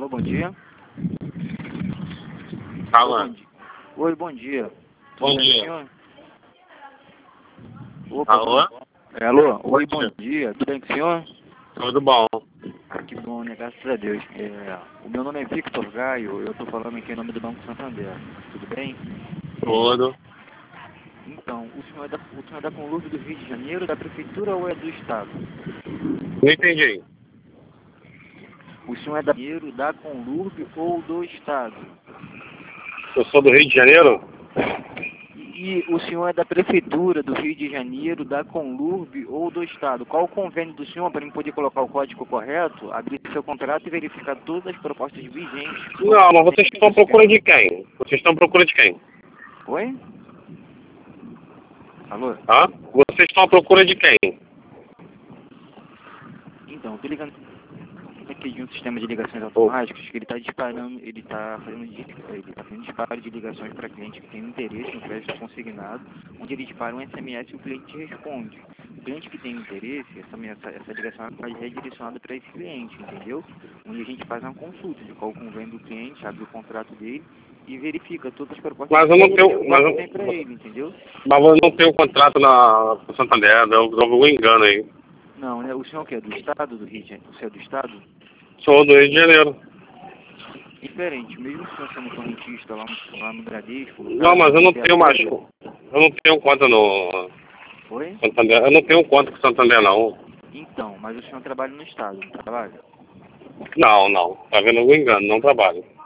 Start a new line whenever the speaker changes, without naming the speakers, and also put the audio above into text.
Alô, bom dia.
Fala.
Oi, bom dia.
Bom
Tudo bem,
dia.
senhor? Opa,
Alô?
alô? Oi,
Bom
bom
dia.
dia. Tudo bem com o senhor?
Tudo bom.
Ah, que bom, né? Graças a Deus. O meu nome é Victor Gaio, eu estou falando aqui em nome do Banco Santander. Tudo bem?
Tudo.
Então, o senhor é da Conlurb do Rio de Janeiro, da Prefeitura ou é do Estado?
Não entendi.
O senhor é da Janeiro, da Conlurb ou do Estado?
Eu sou do Rio de Janeiro?
E o senhor é da Prefeitura do Rio de Janeiro, da Conlurb ou do Estado? Qual o convênio do senhor para mim poder colocar o código correto, abrir seu contrato e verificar todas as propostas vigentes?
Não, mas vocês estão à procura de quem? Vocês estão à procura de quem?
Oi? Alô?
Hã? Vocês estão à procura de quem?
Então, eu tô ligando aqui de um sistema de ligações automáticas que ele está disparando, ele está fazendo disparo de ligações para clientes que têm interesse no crédito consignado, onde ele dispara um SMS e o cliente responde. O cliente que tem interesse, essa ligação vai redirecionada para esse cliente, entendeu? Onde a gente faz uma consulta de qual o convênio do cliente, abre o contrato dele e verifica todas as propostas
Mas eu não tenho.
que tem para ele, entendeu?
Mas eu não tenho contrato na Santander, houve algum engano aí.
Não, né? O senhor que é do Estado do Rio de Janeiro? O senhor é do Estado?
Sou do Rio de Janeiro.
Diferente, mesmo o senhor sendo correntista lá no Bradesco...
Não, mas eu não tenho mais. Eu não tenho conta no
Oi?
Santander. Eu não tenho conta com Santander, não.
Então, mas o senhor trabalha no Estado, não trabalha?
Não, não. Tá vendo algum engano, não trabalho.